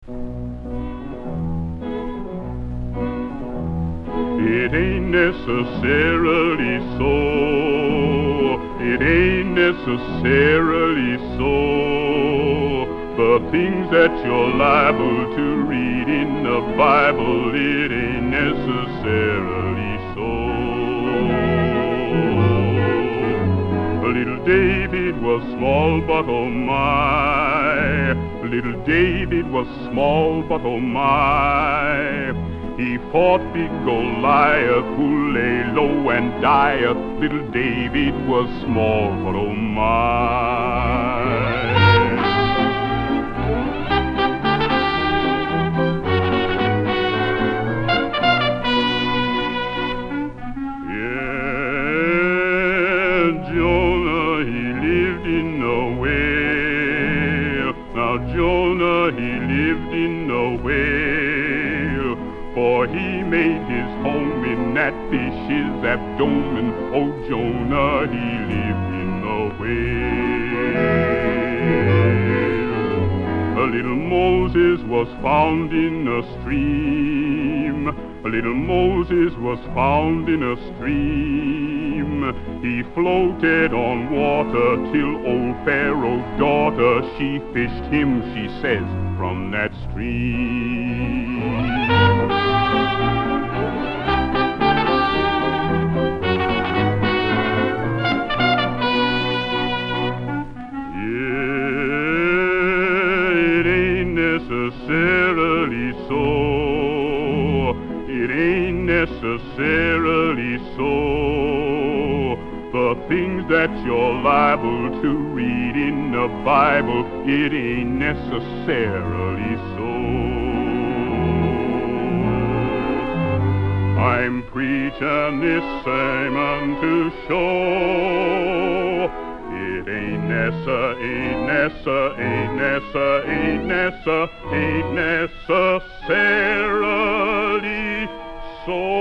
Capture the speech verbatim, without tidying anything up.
It ain't necessarily so. It ain't necessarily so. The things that you're liable to read in the Bible, it ain't necessarily so. Little David was small, but oh my. Little David was small, but oh my. He fought big Goliath, who lay low and dieth. Little David was small, but oh my. Jonah, he lived in a whale. Now Jonah, he lived in a whale, for he made his home in that fish's abdomen. Oh, Jonah, he lived in a whale. A little Moses was found in a stream. A little Moses was found in a stream. He floated on water till old Pharaoh's daughter, she fished him, she says, from that stream. Yeah, it ain't necessarily so. It ain't necessarily so. The things that you're liable to read in the Bible, it ain't necessarily so. I'm preaching this sermon to show it ain't nessa, ain't nessa, ain't nessa, ain't nessa, ain't necessarily so.